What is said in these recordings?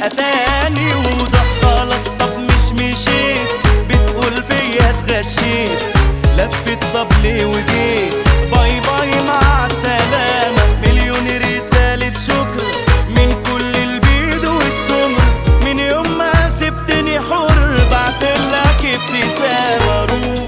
بقى تاني وده خلاص. طب مش مشيت بتقول فيا اتغشيت، لفت طب ليه وجيت؟ باي باي مع السلامة، مليون رسالة شكر من كل البيض والسمر. من يوم ما سبتني حر بعتلك ابتسامة. روح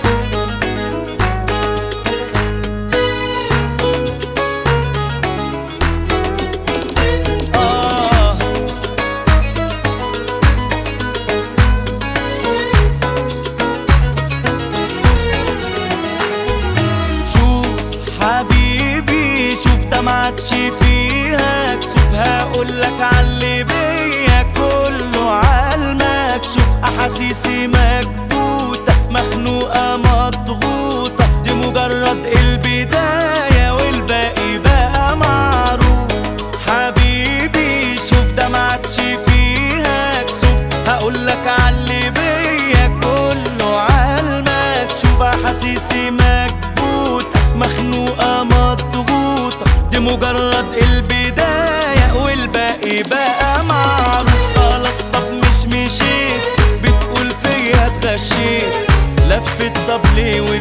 حبيبي شوف ده معادش فيها كسوف، هقولك عاللي بيا كله عالمك. شوف احاسيسي مكبوتة مخنوقة مضغوطة، دي مجرد البداية والباقي بقى معروف. حبيبي شوف ده معادش فيها كسوف، هقولك عاللي بيا كله عالمك. شوف احاسيسي مكبوتة مخنوقة مضغوطة، دي مجرد البداية والباقي بقى معروف. خلاص طب مش مشيت بتقول فيا اتغشيت، لفت طب ليه